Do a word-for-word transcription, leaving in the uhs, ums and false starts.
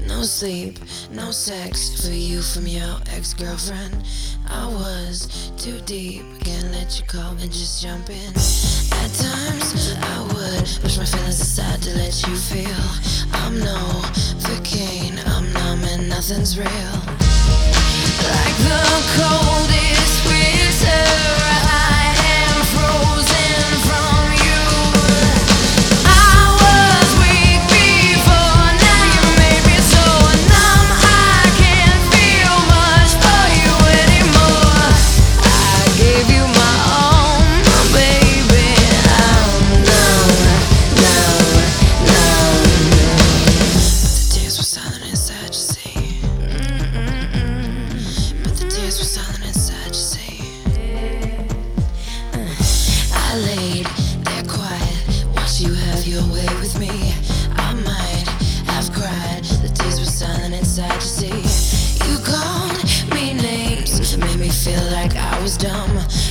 No sleep, no sex for you from your ex-girlfriend. I was too deep, can't let you call and just jump in. At times I would push my feelings aside to let you feel. I'm no cocaine, I'm numb and nothing's real. Like the coldest winter, I am frozen from you. I was weak before, now you made me so numb. I can't feel much for you anymore. I gave you my all, baby. I'm numb, numb, numb. The tears were silent inside, you see. But the tears were silent inside, you see. I laid there quiet, watched you have your way with me. I might have cried, the tears were silent inside, you see. You called me names, made me feel like I was dumb.